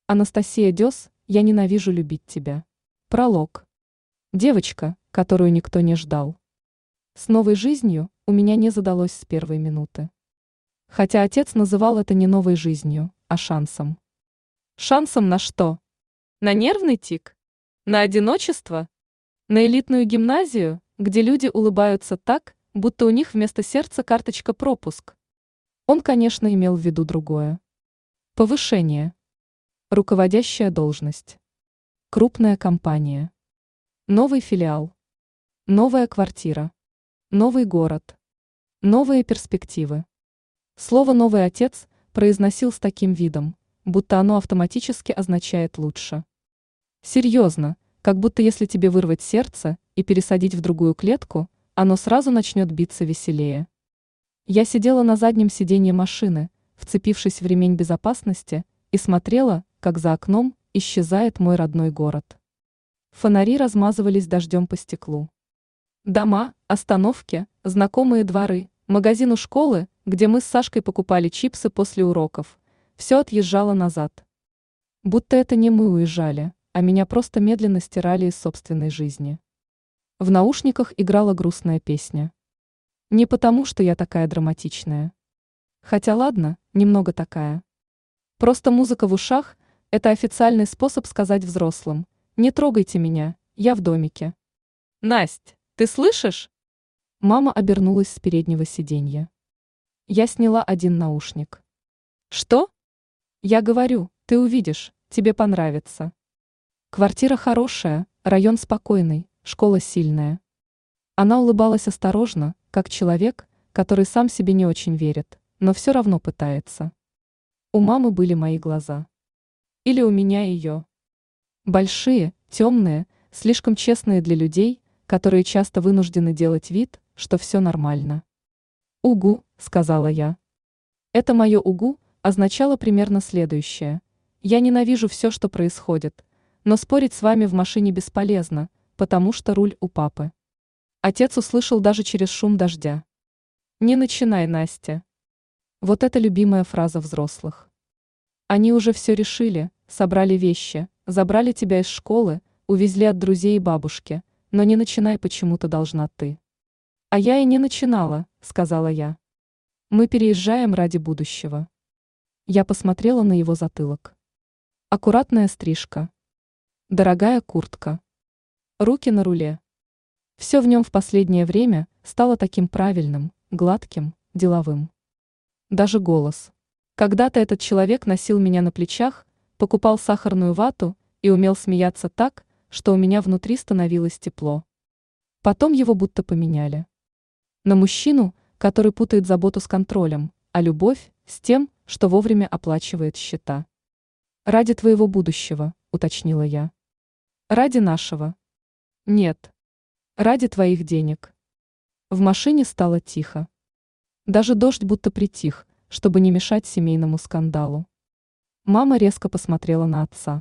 Анастасия Дёс, я ненавижу любить тебя. Пролог. Девочка, которую никто не ждал. С новой жизнью у меня не задалось с первой минуты. Хотя отец называл это не новой жизнью, а шансом. Шансом на что? На нервный тик? На одиночество? На элитную гимназию, где люди улыбаются так, будто у них вместо сердца карточка пропуск? Он, конечно, имел в виду другое. Повышение. Руководящая должность. Крупная компания. Новый филиал. Новая квартира. Новый город. Новые перспективы. Слово «новый» отец произносил с таким видом, будто оно автоматически означает «лучше». Серьезно, как будто если тебе вырвать сердце и пересадить в другую клетку, оно сразу начнет биться веселее. Я сидела на заднем сиденье машины, вцепившись в ремень безопасности, и смотрела, как за окном исчезает мой родной город. Фонари размазывались дождем по стеклу. Дома, остановки, знакомые дворы, магазин у школы, где мы с Сашкой покупали чипсы после уроков, все отъезжало назад. Будто это не мы уезжали, а меня просто медленно стирали из собственной жизни. В наушниках играла грустная песня. Не потому, что я такая драматичная. Хотя ладно, немного такая. Просто музыка в ушах – это официальный способ сказать взрослым: не трогайте меня, я в домике. Насть, ты слышишь? Мама обернулась с переднего сиденья. Я сняла один наушник. Что? Я говорю, ты увидишь, тебе понравится. Квартира хорошая, район спокойный, школа сильная. Она улыбалась осторожно, как человек, который сам себе не очень верит, но все равно пытается. У мамы были мои глаза. Или у меня ее. Большие, темные, слишком честные для людей, которые часто вынуждены делать вид, что все нормально. «Угу», — сказала я. Это мое «угу» означало примерно следующее. Я ненавижу все, что происходит, но спорить с вами в машине бесполезно, потому что руль у папы. Отец услышал даже через шум дождя. «Не начинай, Настя». Вот это любимая фраза взрослых. Они уже все решили, собрали вещи, забрали тебя из школы, увезли от друзей и бабушки, но не начинай, почему-то должна ты. А я и не начинала, сказала я. Мы переезжаем ради будущего. Я посмотрела на его затылок. Аккуратная стрижка. Дорогая куртка. Руки на руле. Все в нем в последнее время стало таким правильным, гладким, деловым. Даже голос. Когда-то этот человек носил меня на плечах, покупал сахарную вату и умел смеяться так, что у меня внутри становилось тепло. Потом его будто поменяли. На мужчину, который путает заботу с контролем, а любовь с тем, что вовремя оплачивает счета. «Ради твоего будущего», — уточнила я. «Ради нашего». «Нет. Ради твоих денег». В машине стало тихо. Даже дождь будто притих, чтобы не мешать семейному скандалу. Мама резко посмотрела на отца.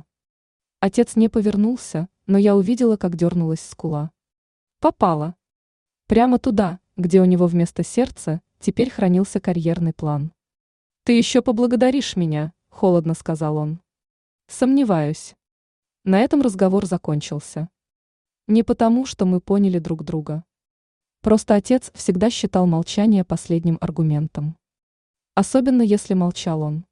Отец не повернулся, но я увидела, как дернулась скула. Попала. Прямо туда, где у него вместо сердца теперь хранился карьерный план. «Ты еще поблагодаришь меня», — холодно сказал он. «Сомневаюсь». На этом разговор закончился. Не потому, что мы поняли друг друга. Просто отец всегда считал молчание последним аргументом. Особенно если молчал он.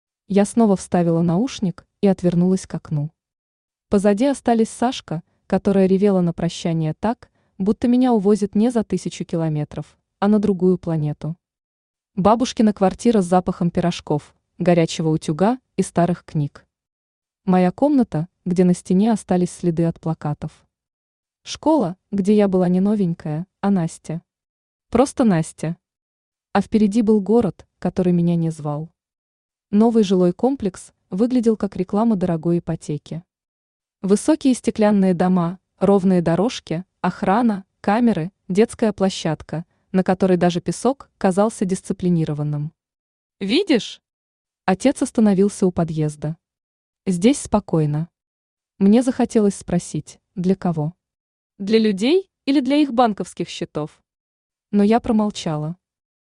Я снова вставила наушник и отвернулась к окну. Позади остались Сашка, которая ревела на прощание так, будто меня увозят не за 1000 километров, а на другую планету. Бабушкина квартира с запахом пирожков, горячего утюга и старых книг. Моя комната, где на стене остались следы от плакатов. Школа, где я была не новенькая, а Настя. Просто Настя. А впереди был город, который меня не звал. Новый жилой комплекс выглядел как реклама дорогой ипотеки. Высокие стеклянные дома, ровные дорожки, охрана, камеры, детская площадка, на которой даже песок казался дисциплинированным. «Видишь?» Отец остановился у подъезда. «Здесь спокойно». Мне захотелось спросить, для кого? Для людей или для их банковских счетов? Но я промолчала.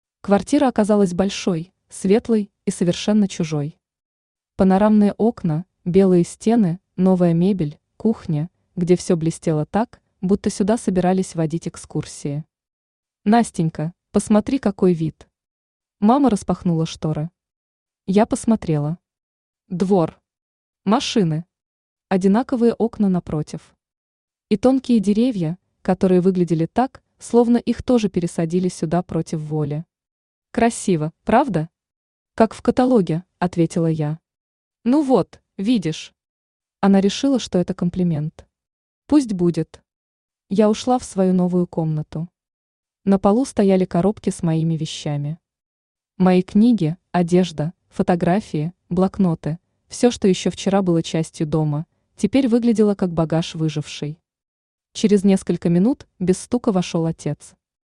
Квартира оказалась большой, светлой и совершенно чужой. Панорамные окна, белые стены, новая мебель, кухня, где все блестело так, будто сюда собирались водить экскурсии. «Настенька, посмотри, какой вид!» Мама распахнула шторы. Я посмотрела. Двор. Машины. Одинаковые окна напротив. И тонкие деревья, которые выглядели так, словно их тоже пересадили сюда против воли. «Красиво, правда?» «Как в каталоге», — ответила я. «Ну вот, видишь». Она решила, что это комплимент. «Пусть будет». Я ушла в свою новую комнату. На полу стояли коробки с моими вещами. Мои книги, одежда, фотографии, блокноты, все, что еще вчера было частью дома, теперь выглядело как багаж выживший. Через несколько минут без стука вошел отец.